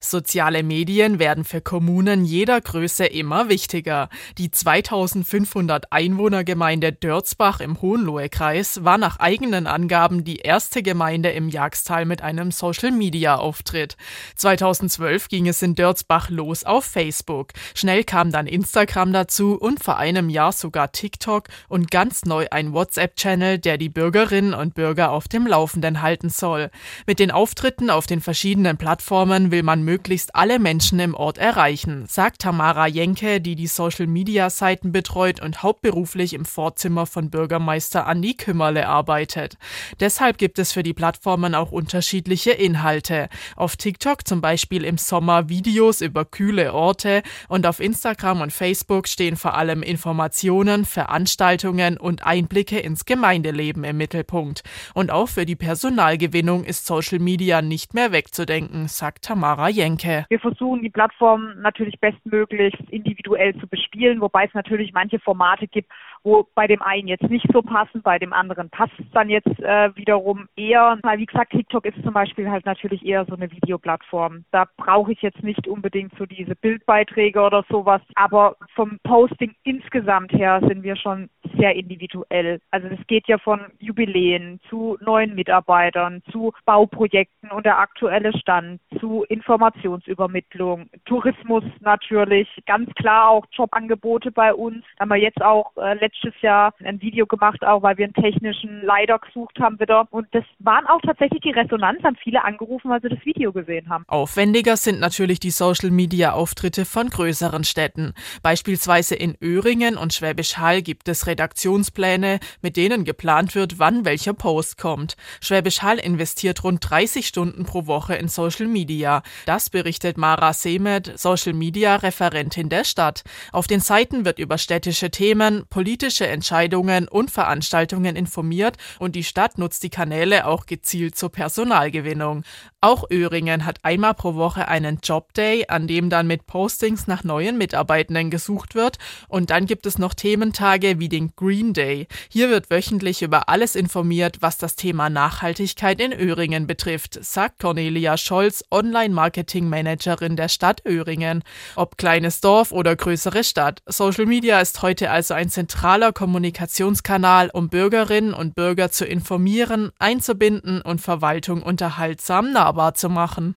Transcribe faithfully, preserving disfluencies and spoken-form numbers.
Soziale Medien werden für Kommunen jeder Größe immer wichtiger. Die zweitausendfünfhundert Einwohnergemeinde Dörzbach im Hohenlohe-Kreis war nach eigenen Angaben die erste Gemeinde im Jagstal mit einem Social-Media-Auftritt. zweitausendzwölf ging es in Dörzbach los auf Facebook. Schnell kam dann Instagram dazu und vor einem Jahr sogar TikTok und ganz neu ein WhatsApp-Channel, der die Bürgerinnen und Bürger auf dem Laufenden halten soll. Mit den Auftritten auf den verschiedenen Plattformen will man möglichst alle Menschen im Ort erreichen, sagt Tamara Jenke, die die Social-Media-Seiten betreut und hauptberuflich im Vorzimmer von Bürgermeister Andi Kümmerle arbeitet. Deshalb gibt es für die Plattformen auch unterschiedliche Inhalte. Auf TikTok zum Beispiel im Sommer Videos über kühle Orte und auf Instagram und Facebook stehen vor allem Informationen, Veranstaltungen und Einblicke ins Gemeindeleben im Mittelpunkt. Und auch für die Personalgewinnung ist Social Media nicht mehr wegzudenken, sagt Tamara Jenke. Wir versuchen, die Plattform natürlich bestmöglich individuell zu bespielen, wobei es natürlich manche Formate gibt, wo bei dem einen jetzt nicht so passen, bei dem anderen passt es dann jetzt äh, wiederum eher. Weil wie gesagt, TikTok ist zum Beispiel halt natürlich eher so eine Videoplattform. Da brauche ich jetzt nicht unbedingt so diese Bildbeiträge oder sowas, aber vom Posting insgesamt her sind wir schon sehr individuell. Also es geht ja von Jubiläen zu neuen Mitarbeitern, zu Bauprojekten und der aktuelle Stand, zu Informationsübermittlung, Tourismus natürlich, ganz klar auch Jobangebote bei uns. Da haben wir jetzt auch äh, letztes Jahr ein Video gemacht, auch weil wir einen technischen Leiter gesucht haben wieder. Und das waren auch tatsächlich die Resonanz, haben viele angerufen, weil sie das Video gesehen haben. Aufwendiger sind natürlich die Social-Media-Auftritte von größeren Städten. Beispielsweise in Öhringen und Schwäbisch Hall gibt es Redaktionspläne, mit denen geplant wird, wann welcher Post kommt. Schwäbisch Hall investiert rund dreißig Stunden pro Woche in Social Media. Das berichtet Mara Semet, Social-Media-Referentin der Stadt. Auf den Seiten wird über städtische Themen, politische Entscheidungen und Veranstaltungen informiert und die Stadt nutzt die Kanäle auch gezielt zur Personalgewinnung. Auch Öhringen hat einmal pro Woche einen Jobday, an dem dann mit Postings nach neuen Mitarbeitenden gesucht wird. Und dann gibt es noch Thementage wie den Green Day. Hier wird wöchentlich über alles informiert, was das Thema Nachhaltigkeit in Öhringen betrifft, sagt Cornelia Scholz, Online-Marketing-Managerin der Stadt Öhringen. Ob kleines Dorf oder größere Stadt, Social Media ist heute also ein zentraler Kommunikationskanal, um Bürgerinnen und Bürger zu informieren, einzubinden und Verwaltung unterhaltsam nahbar zu machen.